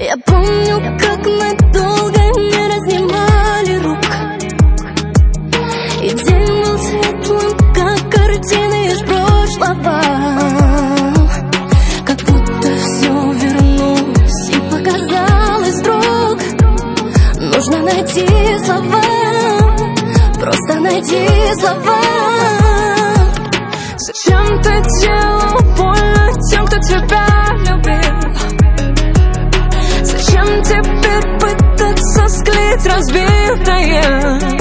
Я помню, как мы долго не разнимали рук, и день был светлым, как картины из прошлого. Как будто все вернулось и показалось вдруг. Нужно найти слова, просто найти слова. Зачем ты делал больно тем, кто тебя любил? Зачем теперь пытаться склеить разбитое?